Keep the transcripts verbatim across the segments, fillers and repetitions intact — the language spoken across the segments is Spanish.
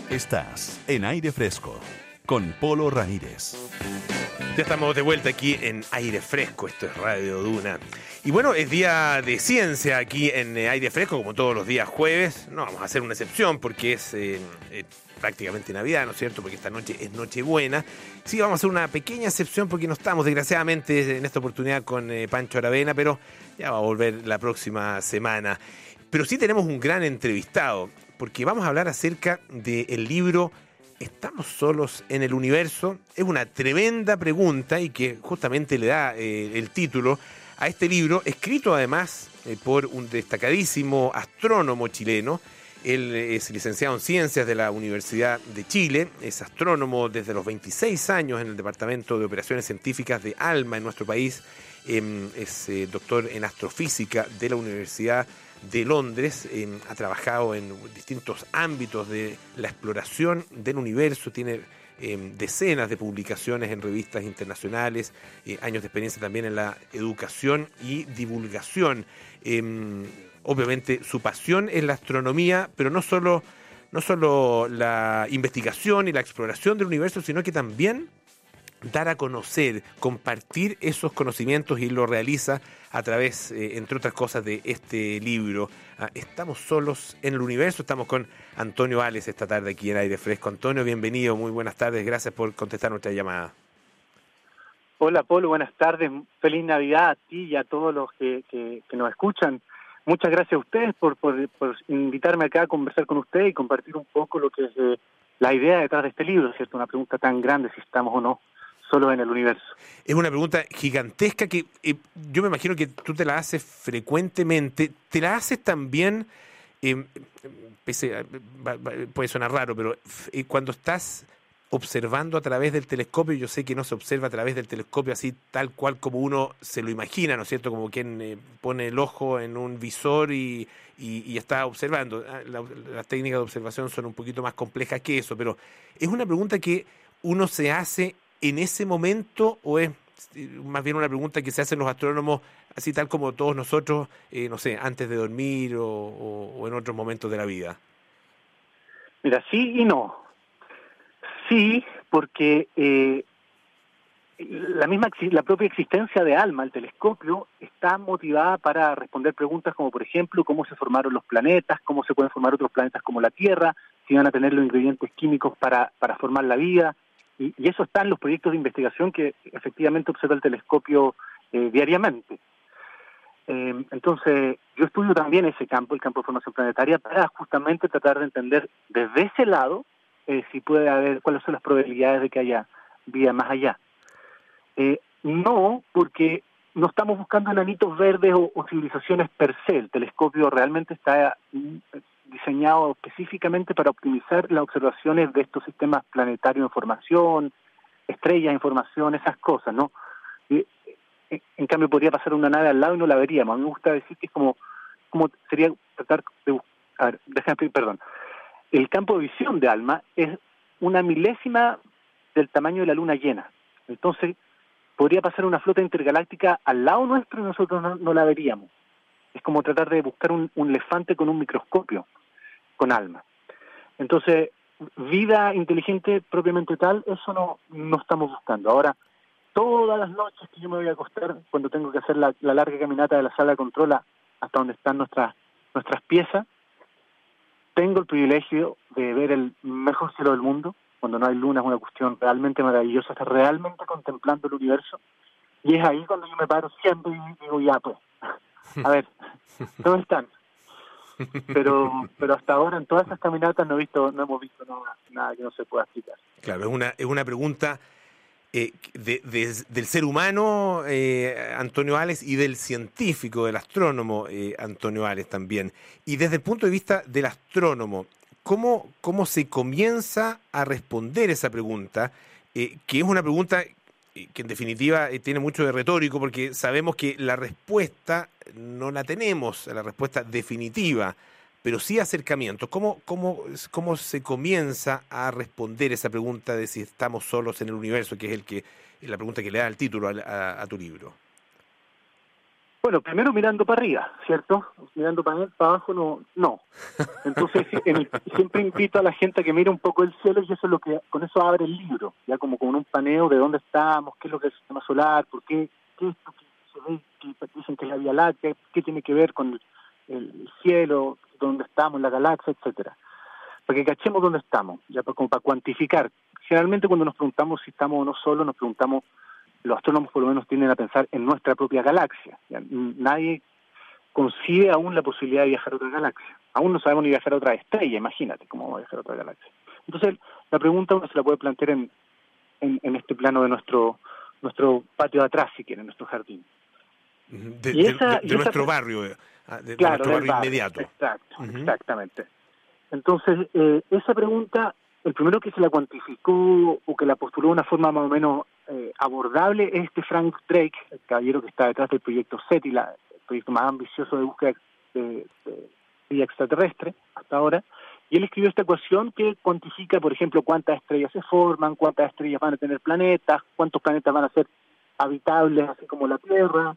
Estás en Aire Fresco con Polo Ramírez. Ya estamos de vuelta aquí en Aire Fresco, esto es Radio Duna. Y bueno, es día de ciencia aquí en Aire Fresco, como todos los días jueves. No vamos a hacer una excepción porque es eh, eh, prácticamente Navidad, ¿no es cierto? Porque esta noche es Nochebuena. Sí, vamos a hacer una pequeña excepción porque no estamos, desgraciadamente, en esta oportunidad con eh, Pancho Aravena, pero ya va a volver la próxima semana. Pero sí tenemos un gran entrevistado, porque vamos a hablar acerca del libro ¿Estamos solos en el universo? Es una tremenda pregunta y que justamente le da eh, el título a este libro, escrito además eh, por un destacadísimo astrónomo chileno. Él es licenciado en Ciencias de la Universidad de Chile, es astrónomo desde los veintiséis años en el Departamento de Operaciones Científicas de ALMA en nuestro país, eh, es eh, doctor en Astrofísica de la Universidad de Londres, eh, ha trabajado en distintos ámbitos de la exploración del universo, tiene eh, decenas de publicaciones en revistas internacionales, eh, años de experiencia también en la educación y divulgación. Eh, obviamente su pasión es la astronomía, pero no solo, no solo la investigación y la exploración del universo, sino que también dar a conocer, compartir esos conocimientos, y lo realiza a través, eh, entre otras cosas, de este libro. Ah, estamos solos en el universo. Estamos con Antonio Ales esta tarde aquí en Aire Fresco. Antonio, bienvenido, muy buenas tardes, gracias por contestar nuestra llamada. Hola, Polo, buenas tardes, feliz Navidad a ti y a todos los que, que, que nos escuchan. Muchas gracias a ustedes por, por, por invitarme acá a conversar con ustedes y compartir un poco lo que es eh, la idea detrás de este libro, ¿cierto? Una pregunta tan grande, si estamos o no solos en el universo. Es una pregunta gigantesca que eh, yo me imagino que tú te la haces frecuentemente. ¿Te la haces también, eh, pese a, puede sonar raro, pero eh, cuando estás observando a través del telescopio? Yo sé que no se observa a través del telescopio así tal cual como uno se lo imagina, ¿no es cierto? Como quien eh, pone el ojo en un visor y, y, y está observando. La, las técnicas de observación son un poquito más complejas que eso, pero es una pregunta que uno se hace en ese momento, o es más bien una pregunta que se hacen los astrónomos así tal como todos nosotros, eh, no sé, antes de dormir o, o, o en otros momentos de la vida. Mira, sí y no. Sí, porque eh, la misma la propia existencia de ALMA, el telescopio, está motivada para responder preguntas como, por ejemplo, cómo se formaron los planetas, cómo se pueden formar otros planetas como la Tierra, si van a tener los ingredientes químicos para, para formar la vida. Y, y eso está en los proyectos de investigación que efectivamente observa el telescopio eh, diariamente. Eh, entonces, yo estudio también ese campo, el campo de formación planetaria, para justamente tratar de entender desde ese lado eh, si puede haber, cuáles son las probabilidades de que haya vida más allá. Eh, no, porque no estamos buscando enanitos verdes o, o civilizaciones per se. El telescopio realmente está diseñado específicamente para optimizar las observaciones de estos sistemas planetarios de formación, estrellas de formación, esas cosas, ¿no? Y, en cambio, podría pasar una nave al lado y no la veríamos. A mí me gusta decir que es como, como sería tratar de buscar, a ver, déjame, perdón, el campo de visión de ALMA es una milésima del tamaño de la luna llena. Entonces, podría pasar una flota intergaláctica al lado nuestro y nosotros no, no la veríamos. Es como tratar de buscar un, un elefante con un microscopio, con ALMA. Entonces, vida inteligente propiamente tal, eso no, no estamos buscando. Ahora, todas las noches que yo me voy a acostar, cuando tengo que hacer la, la larga caminata de la sala de control hasta donde están nuestras, nuestras piezas, tengo el privilegio de ver el mejor cielo del mundo. Cuando no hay luna es una cuestión realmente maravillosa, estar realmente contemplando el universo. Y es ahí cuando yo me paro siempre y digo, ya pues, a ver, ¿dónde están? Pero pero hasta ahora en todas esas caminatas no he visto, no hemos visto nada, nada que no se pueda explicar. Claro, es una, es una pregunta eh, de, de, del ser humano, eh, Antonio Ales, y del científico, del astrónomo, eh, Antonio Ales también. Y desde el punto de vista del astrónomo, ¿cómo, cómo se comienza a responder esa pregunta? Eh, que es una pregunta que en definitiva eh, tiene mucho de retórico, porque sabemos que la respuesta no la tenemos, la respuesta definitiva, pero sí acercamientos. ¿Cómo, cómo, cómo se comienza a responder esa pregunta de si estamos solos en el universo, que es el que es la pregunta que le da el título a, a, a tu libro? Bueno, primero mirando para arriba, ¿cierto? Mirando para, para abajo no, no. Entonces en el, siempre invito a la gente a que mire un poco el cielo, y eso es lo que, con eso abre el libro, ya como con un paneo de dónde estamos, qué es lo que es el sistema solar, por qué, qué es esto que se ve, que dicen que es la Vía Láctea, qué tiene que ver con el, el cielo, dónde estamos, la galaxia, etcétera. Para que cachemos dónde estamos, ya para, como para cuantificar. Generalmente cuando nos preguntamos si estamos o no solos, nos preguntamos, los astrónomos por lo menos tienden a pensar en nuestra propia galaxia. Ya, nadie concibe aún la posibilidad de viajar a otra galaxia. Aún no sabemos ni viajar a otra estrella, imagínate cómo va a viajar a otra galaxia. Entonces, la pregunta uno se la puede plantear en, en, en este plano de nuestro nuestro patio de atrás, si quieren, nuestro jardín. De, y esa, de, de, y de esa, nuestro barrio, de, de claro, nuestro barrio, barrio inmediato. Exacto, Uh-huh. Exactamente. Entonces, eh, esa pregunta, el primero que se la cuantificó o que la postuló de una forma más o menos eh, abordable es este Frank Drake, el caballero que está detrás del proyecto SETI, la, el proyecto más ambicioso de búsqueda de, de vida extraterrestre hasta ahora, y él escribió esta ecuación que cuantifica, por ejemplo, cuántas estrellas se forman, cuántas estrellas van a tener planetas, cuántos planetas van a ser habitables, así como la Tierra,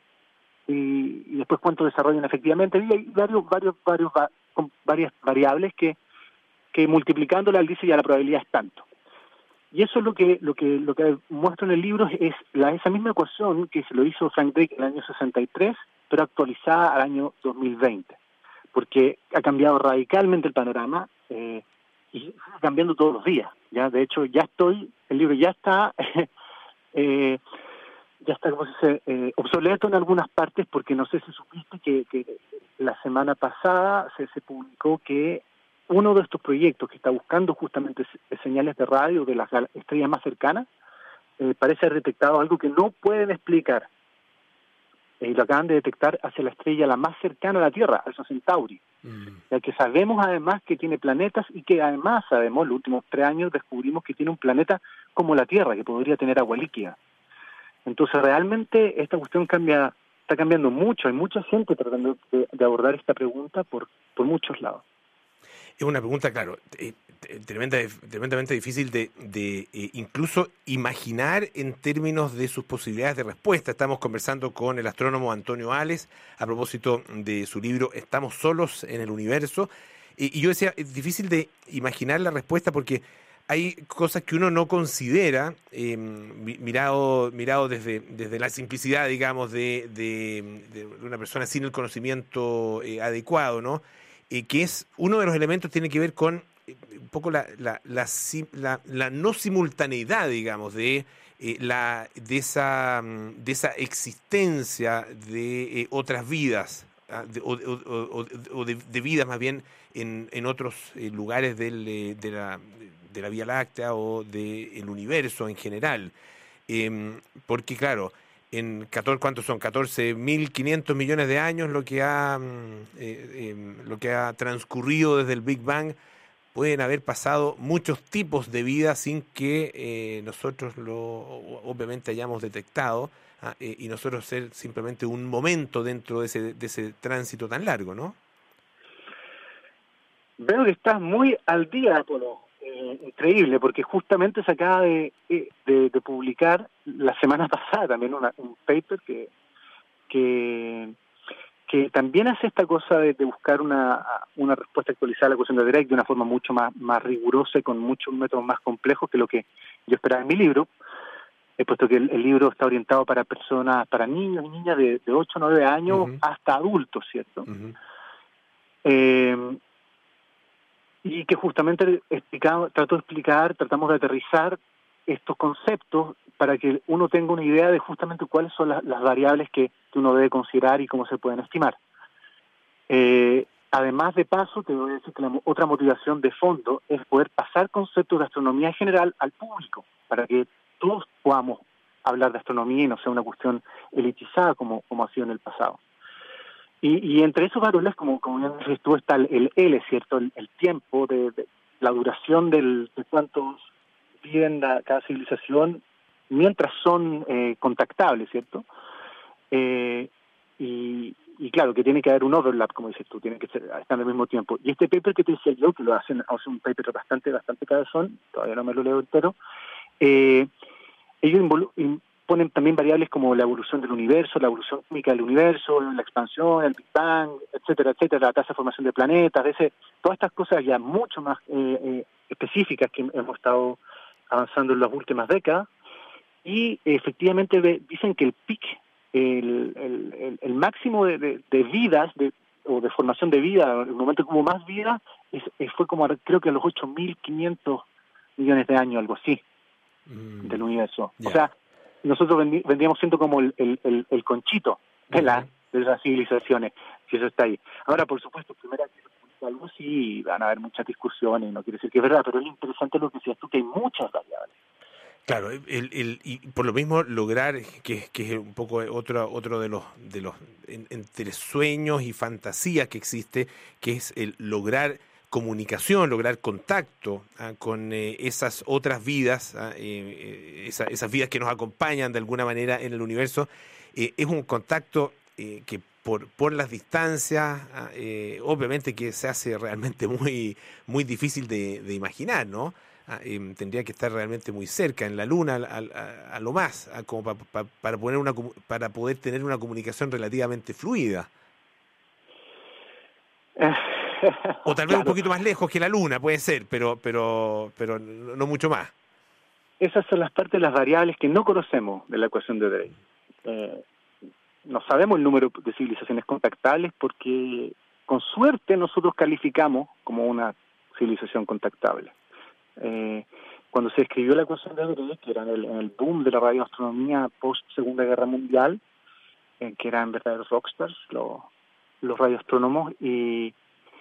y, y después cuánto desarrollan efectivamente, y hay varios, varios, varios, va, con varias variables que, que multiplicándolas, él dice ya la probabilidad es tanto. Y eso es lo que lo que lo que muestro en el libro, es la esa misma ecuación que se lo hizo Frank Drake en el año sesenta y tres, pero actualizada al año dos mil veinte, porque ha cambiado radicalmente el panorama eh, y sigue cambiando todos los días. Ya, de hecho, ya estoy, el libro ya está eh, ya está, como se dice, eh, obsoleto en algunas partes, porque no sé si supiste que, que la semana pasada se, se publicó que uno de estos proyectos que está buscando justamente señales de radio de las estrellas más cercanas, eh, parece haber detectado algo que no pueden explicar. Y eh, lo acaban de detectar hacia la estrella la más cercana a la Tierra, Alfa Centauri. Mm. Ya que sabemos además que tiene planetas, y que además sabemos, los últimos tres años descubrimos que tiene un planeta como la Tierra, que podría tener agua líquida. Entonces realmente esta cuestión cambia, está cambiando mucho, hay mucha gente tratando de, de abordar esta pregunta por, por muchos lados. Es una pregunta, claro, eh, tremenda, tremendamente difícil de, de eh, incluso imaginar en términos de sus posibilidades de respuesta. Estamos conversando con el astrónomo Antonio Ales a propósito de su libro Estamos solos en el universo. Eh, y yo decía, es difícil de imaginar la respuesta porque hay cosas que uno no considera, eh, mirado, mirado desde, desde la simplicidad, digamos, de, de, de una persona sin el conocimiento eh, adecuado, ¿no? Eh, que es uno de los elementos, tiene que ver con eh, un poco la, la, la, la, la no simultaneidad, digamos, de, eh, la, de, esa, de esa existencia de eh, otras vidas, ¿ah? de, o, o, o, o de, de vidas más bien en, en otros eh, lugares del, eh, de, la, de la Vía Láctea o del universo en general. Eh, porque, claro, en catorce, ¿cuántos son? catorce mil quinientos millones de años lo que ha eh, eh, lo que ha transcurrido desde el Big Bang. Pueden haber pasado muchos tipos de vida sin que eh, nosotros lo obviamente hayamos detectado, ¿ah? eh, y nosotros ser simplemente un momento dentro de ese, de ese tránsito tan largo, ¿no? Veo que estás muy al día, Apolo. Eh, increíble, porque justamente se acaba de, de, de publicar la semana pasada también una, un paper que, que que también hace esta cosa de, de buscar una, una respuesta actualizada a la ecuación de Drake de una forma mucho más, más rigurosa y con muchos métodos más complejos que lo que yo esperaba en mi libro, eh, puesto que el, el libro está orientado para personas, para niños y niñas de, de ocho o nueve años uh-huh. hasta adultos, ¿cierto? Uh-huh. Eh, y que justamente explicado, trato de explicar, tratamos de aterrizar estos conceptos para que uno tenga una idea de justamente cuáles son las, las variables que, que uno debe considerar y cómo se pueden estimar. Eh, además, de paso, te voy a decir que la otra motivación de fondo es poder pasar conceptos de astronomía en general al público, para que todos podamos hablar de astronomía y no sea una cuestión elitizada como, como ha sido en el pasado. Y, y entre esos valores, como, como ya dices tú, está el, el L, ¿cierto? El, el tiempo, de, de la duración del, de cuántos viven la, cada civilización mientras son eh, contactables, ¿cierto? Eh, y, y claro, que tiene que haber un overlap, como dices tú, tiene que ser, estar al mismo tiempo. Y este paper que te decía yo, que lo hacen, hace un paper bastante, bastante cabezón, todavía no me lo leo entero, eh, ellos involu- in, ponen también variables como la evolución del universo, la evolución química del universo, la expansión, el Big Bang, etcétera, etcétera, la tasa de formación de planetas, ese, todas estas cosas ya mucho más eh, eh, específicas que hemos estado avanzando en las últimas décadas, y eh, efectivamente ve, dicen que el pic, el, el, el, el máximo de, de, de vidas, de, o de formación de vida, el momento que hubo más vida, es, es, fue como creo que a los ocho mil quinientos millones de años, algo así, mm. del universo. Yeah. O sea, nosotros vendi, vendríamos siendo como el, el, el, el conchito de, uh-huh. la, de las civilizaciones, si eso está ahí. Ahora, por supuesto, primero algo sí, van a haber muchas discusiones, no quiere decir que es verdad, pero es interesante lo que decías tú, que hay muchas variables. Claro, el, el, y por lo mismo lograr, que, que es un poco otro, otro de los, de los en, entre sueños y fantasías que existe, que es el lograr comunicación, lograr contacto ah, con eh, esas otras vidas, ah, eh, esa, esas vidas que nos acompañan de alguna manera en el universo, eh, es un contacto eh, que por, por las distancias, ah, eh, obviamente que se hace realmente muy, muy difícil de, de imaginar, ¿no? Ah, eh, tendría que estar realmente muy cerca, en la Luna, a, a, a lo más, a, como pa, pa, para, poner una, para poder tener una comunicación relativamente fluida. O tal vez claro. un poquito más lejos que la Luna, puede ser, pero pero pero no mucho más. Esas son las partes de las variables que no conocemos de la ecuación de Drake. Eh, no sabemos el número de civilizaciones contactables porque, con suerte, nosotros calificamos como una civilización contactable. Eh, cuando se escribió la ecuación de Drake, que era en el, en el boom de la radioastronomía post-Segunda Guerra Mundial, eh, que eran verdaderos rockstars, los, los radioastrónomos, y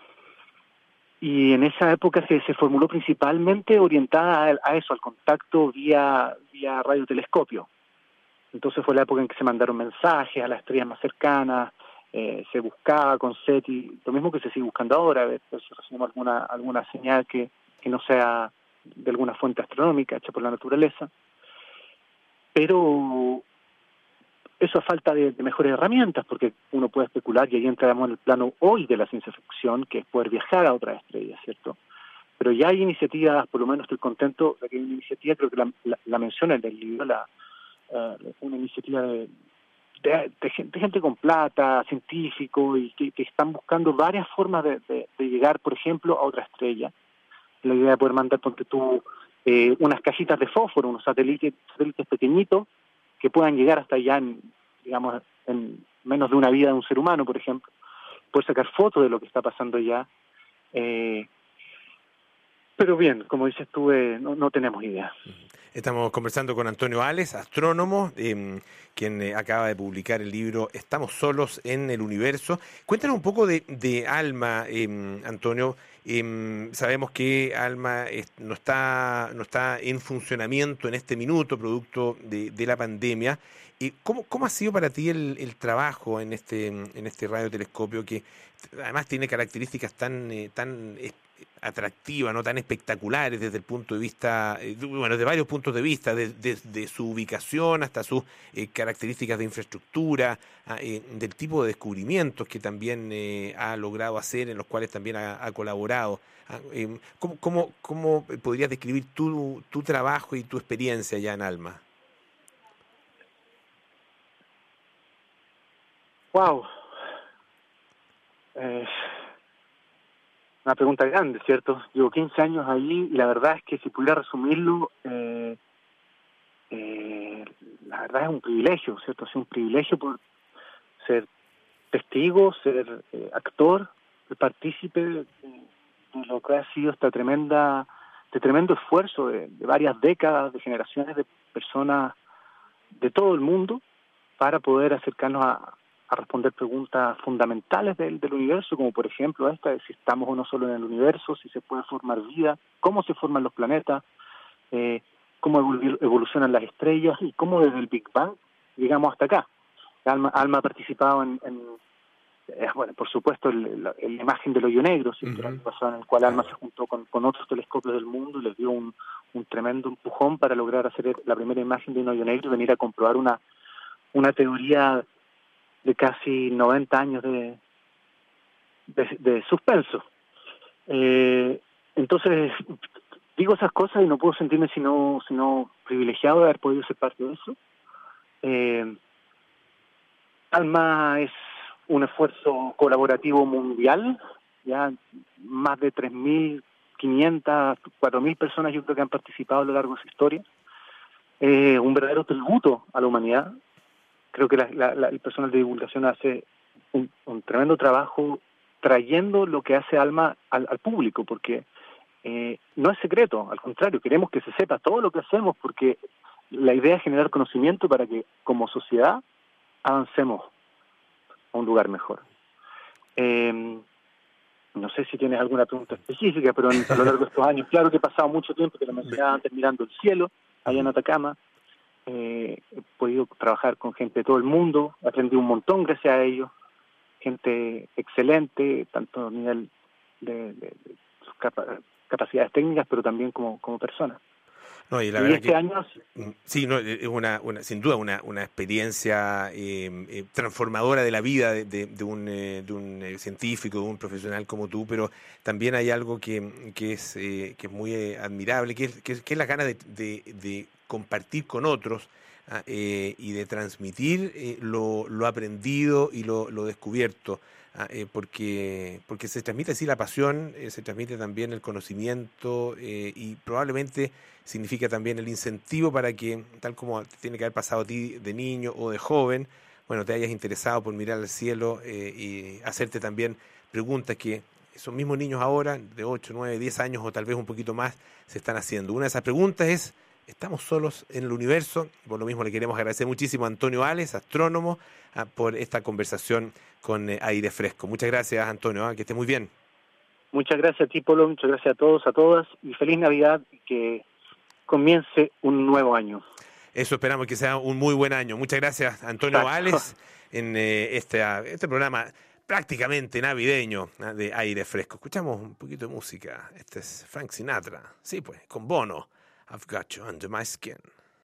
Y en esa época se, se formuló principalmente orientada a, a eso, al contacto vía, vía radiotelescopio. Entonces fue la época en que se mandaron mensajes a las estrellas más cercanas, eh, se buscaba con SETI, lo mismo que se sigue buscando ahora, a ver si recibimos alguna, alguna señal que, que no sea de alguna fuente astronómica hecha por la naturaleza. Pero eso a falta de, de mejores herramientas, porque uno puede especular, y ahí entramos en el plano hoy de la ciencia ficción, que es poder viajar a otras estrellas, ¿cierto? Pero ya hay iniciativas, por lo menos estoy contento de que hay una iniciativa, creo que la, la, la menciona en el libro, la, uh, una iniciativa de, de, de, gente, de gente con plata, científicos, y que, que están buscando varias formas de, de, de llegar, por ejemplo, a otra estrella. La idea de poder mandar, ponte tú, eh, unas cajitas de fósforo, unos satélites, satélites pequeñitos, que puedan llegar hasta allá en, digamos, en menos de una vida de un ser humano, por ejemplo, poder sacar fotos de lo que está pasando allá. Eh, pero bien, como dices tú, eh, no, no tenemos idea. Estamos conversando con Antonio Ales, astrónomo, eh, quien eh, acaba de publicar el libro Estamos solos en el universo. Cuéntanos un poco de, de ALMA, eh, Antonio. Eh, sabemos que ALMA es, no está no está en funcionamiento en este minuto, producto de, de la pandemia. Eh, ¿cómo, ¿Cómo ha sido para ti el, el trabajo en este en este radiotelescopio que además tiene características tan eh, tan eh, atractivas, no tan espectaculares desde el punto de vista, eh, bueno, de varios puntos de vista, desde de, de su ubicación hasta sus eh, características de infraestructura, eh, del tipo de descubrimientos que también eh, ha logrado hacer, en los cuales también ha, ha colaborado? Eh, ¿cómo, cómo, ¿Cómo podrías describir tu, tu trabajo y tu experiencia ya en ALMA? Wow. Eh... Una pregunta grande, ¿cierto? Llevo quince años ahí y la verdad es que si pudiera resumirlo, eh, eh, la verdad es un privilegio, ¿cierto? Es un privilegio por ser testigo, ser eh, actor, ser partícipe de, de lo que ha sido esta tremenda, este tremendo esfuerzo de, de varias décadas, de generaciones de personas de todo el mundo para poder acercarnos a a responder preguntas fundamentales del, del universo, como por ejemplo esta de si estamos o no solo en el universo, si se puede formar vida, cómo se forman los planetas, eh, cómo evol- evolucionan las estrellas y cómo desde el Big Bang llegamos hasta acá. Alma, Alma ha participado en, en eh, bueno, por supuesto, el, la, la imagen del hoyo negro, ¿sí? Uh-huh. El año pasado, en el cual Alma se juntó con, con otros telescopios del mundo y les dio un, un tremendo empujón para lograr hacer la primera imagen de un hoyo negro y venir a comprobar una, una teoría de casi noventa años de, de, de suspenso. Eh, entonces, digo esas cosas y no puedo sentirme sino, sino privilegiado de haber podido ser parte de eso. Eh, Alma es un esfuerzo colaborativo mundial, ya más de tres mil quinientas, cuatro mil personas yo creo que han participado a lo largo de su historia. Eh, un verdadero tributo a la humanidad. Creo que la, la, la, el personal de divulgación hace un, un tremendo trabajo trayendo lo que hace Alma al, al público, porque eh, no es secreto, al contrario, queremos que se sepa todo lo que hacemos, porque la idea es generar conocimiento para que como sociedad avancemos a un lugar mejor. Eh, no sé si tienes alguna pregunta específica, pero en, a lo largo de estos años, claro que he pasado mucho tiempo, te lo mencionaba antes, mirando el cielo, allá en Atacama. Eh, he podido trabajar con gente de todo el mundo, aprendí un montón gracias a ellos, gente excelente, tanto a nivel de, de, de sus capa- capacidades técnicas, pero también como, como personas. No, y la y verdad este que, año... sí, no, es una, una, sin duda una, una experiencia eh, eh, transformadora de la vida de, de, de un, eh, de un eh, científico, de un profesional como tú, pero también hay algo que, que, es, eh, que es muy eh, admirable, que es, que, es, que es la gana de, de, de compartir con otros ah, eh, y de transmitir eh, lo, lo aprendido y lo, lo descubierto. Ah, eh, porque, porque se transmite así la pasión, eh, se transmite también el conocimiento eh, y probablemente significa también el incentivo para que, tal como te tiene que haber pasado a ti de niño o de joven, bueno, te hayas interesado por mirar al cielo eh, y hacerte también preguntas que esos mismos niños ahora, de ocho, nueve, diez años o tal vez un poquito más, se están haciendo. Una de esas preguntas es, ¿estamos solos en el universo? Por lo mismo le queremos agradecer muchísimo a Antonio Ales, astrónomo, ah, por esta conversación con eh, Aire Fresco. Muchas gracias, Antonio, ah, que esté muy bien. Muchas gracias a ti, Polo, muchas gracias a todos, a todas, y feliz Navidad, y que comience un nuevo año. Eso esperamos que sea un muy buen año. Muchas gracias, Antonio Exacto. Ales, en eh, este, este programa prácticamente navideño ¿no? de Aire Fresco. Escuchamos un poquito de música. Este es Frank Sinatra. Sí, pues, con Bono. I've got you under my skin.